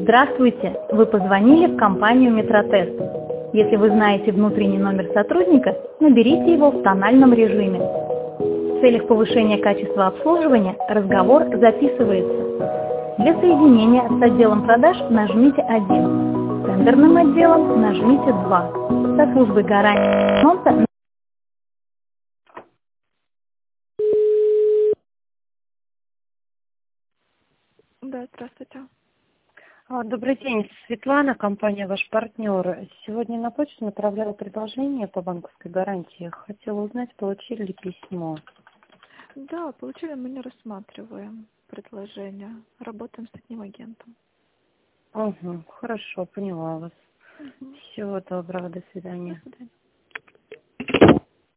Здравствуйте! Вы позвонили в компанию «Метротест». Если вы знаете внутренний номер сотрудника, наберите его в тональном режиме. В целях повышения качества обслуживания разговор записывается. Для соединения с отделом продаж нажмите 1, с тендерным отделом нажмите 2, со службой гарантии ремонта. Да, здравствуйте. Добрый день, Светлана, компания «Ваш партнер». Сегодня на почту направляла предложение по банковской гарантии. Хотела узнать, получили ли письмо. Да, получили, мы не рассматриваем предложение. Работаем с одним агентом. Угу, хорошо, поняла вас. Мгм. Всего доброго, до До свидания. свидания.